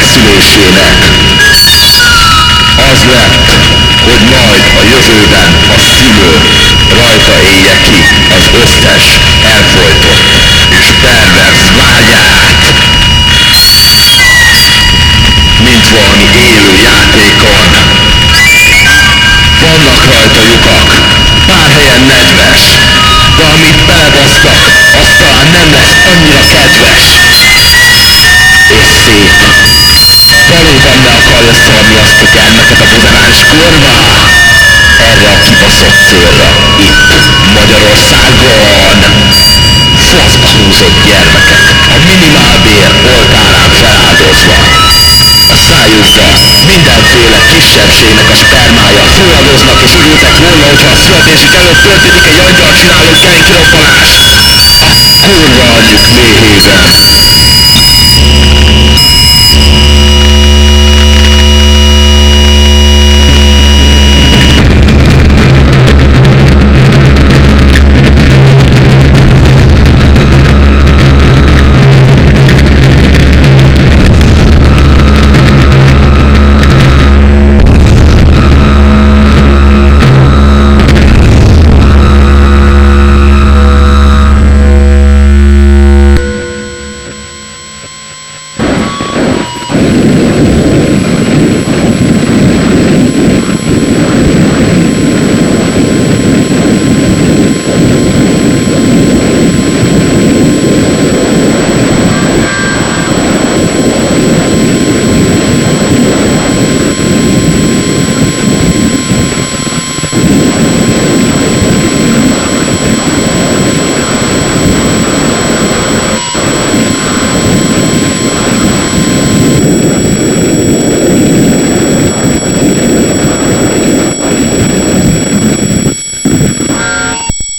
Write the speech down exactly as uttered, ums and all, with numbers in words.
szülésének. Az lett, hogy majd a jövőben a szülő rajta élje ki az összes elfojtott és pervers vágyát, mint valami élő játékon. Vannak rajta lyukak, pár helyen nedves, de amit belebasztak, az talán nem lesz annyira kedves. És szép. Valóban le akarja szarni azt a gyermeket a buzenáns kurva? Erre a kibaszott célra, itt, Magyarországon. Faszba húzott gyermekek, a minimálbér oltárán feláldozva. A szájukba mindenféle kisebbségnek a spermája fulladoznak és